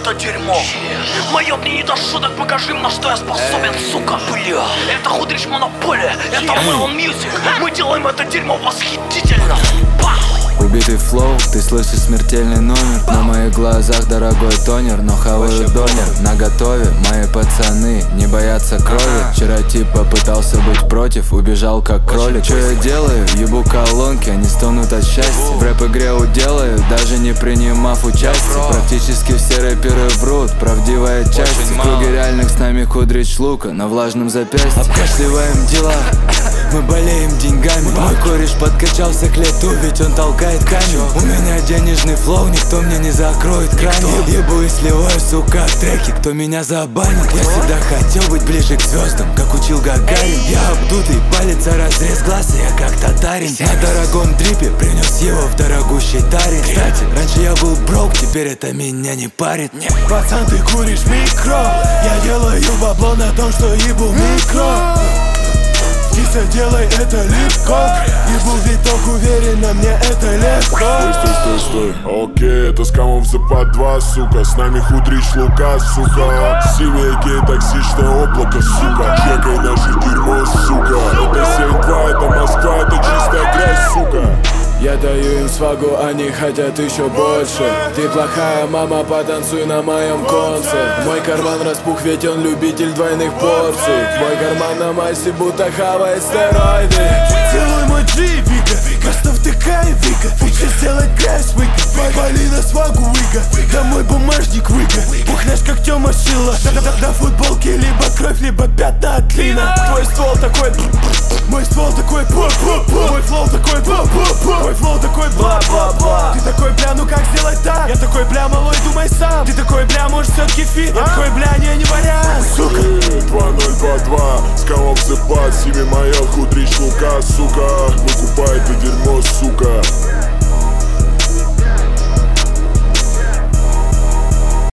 это дерьмо. Мое мне не до шуток, покажи им, на что я способен, сука. Бля, это Худрич Монополия, это Melon Music. Мы делаем это дерьмо восхитительно. Убитый флоу, ты слышишь смертельный номер. На моих глазах дорогой тонер, но хаваю донер. Наготове мои пацаны не боятся крови. Вчера тип попытался быть против, убежал как кролик. Что я делаю? Ебу колонки, они стонут от счастья. В рэп-игре уделаю, даже не принимав участие. Практически все рэперы врут, правдивая часть. В круге реальных с нами Худрич Лука на влажном запястье. Обкашливаем дела, мы болеем деньгами. Мой кореш подкачался к лету, ведь он толкает камень. У меня денежный флоу, никто мне не закроет кран. Ебу и сливаю, сука, треки, кто меня забанит. Я всегда хотел быть ближе к звездам, как учил Гагарин. Я обдутый, палец о разрез глаз, и я как татарин. На дорогом дрипе принес его в дорогущей таре. Кстати, раньше я был брок, теперь это меня не парит. Пацан, ты куришь микро, я делаю бабло на том, что ебу микро. Киса, делай это легко. Ебу виток, уверенно, мне это легко. Стой, окей, это скамов за 2, сука. С нами Худрич Лука, сука. Синее гей, токсичное облако, сука. Чекай наше дерьмо, сука. Это 7-2, это Москва, это чистая грязь, сука. Я даю им свагу, они хотят еще больше. Ты плохая мама, потанцуй на моем конце. Мой карман распух, ведь он любитель двойных порций. Мой карман на массе, будто хавает стероиды. Целуй мой G, Вика, кажется втыкай, Вика. Хочешь сделать грязь, Вика, вали на свагу, Вика. Да мой бумажник, Вика, пухнешь как Тёма Шила. Да футболки, либо кровь, либо пятна от клина. Твой ствол такой, мой ствол такой, мой флоу такой, мой флоу такой, бла-бла-бла. Ты такой, бля, ну как сделать так? Я такой, бля, малой, думай сам. Ты такой, бля, может все-таки фит? Я такой, бля, не вариант, сука. 2-0-2-2, скамов за 5, себе моя Худрич Лука,